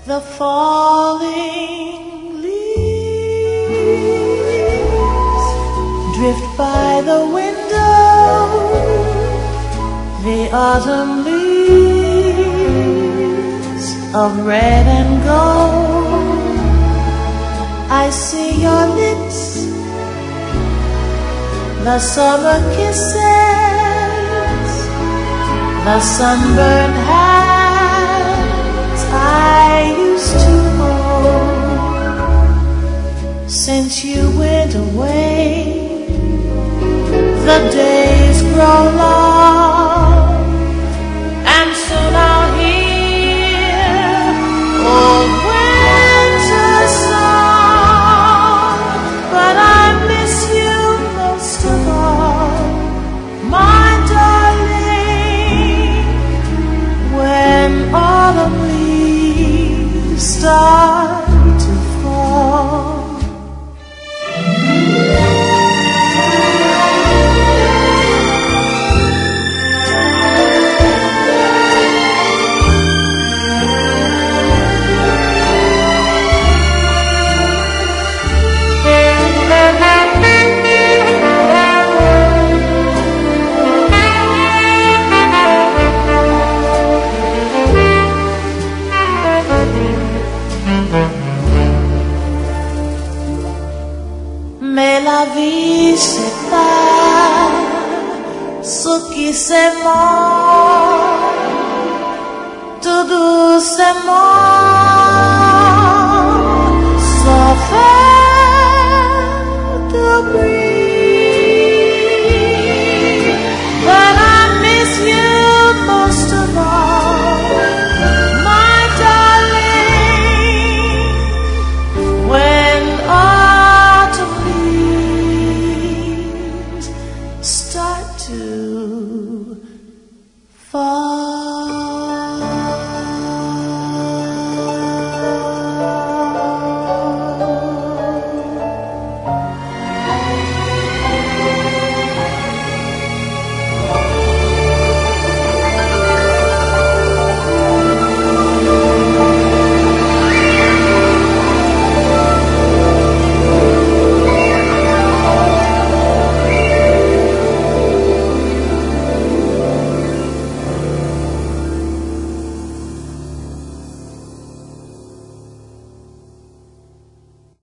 the falling leaves drift by the window, the autumn leaves of red and gold. I see your lips, the summer kisses, the sunburned hands I used to hold. Since you went away, the days grow long, and soon I'll hear old winter song. But I miss you most of all, my darling, when autumn leaves start to fall. Mais la vie sépare ceux qui s'aiment tout doucement.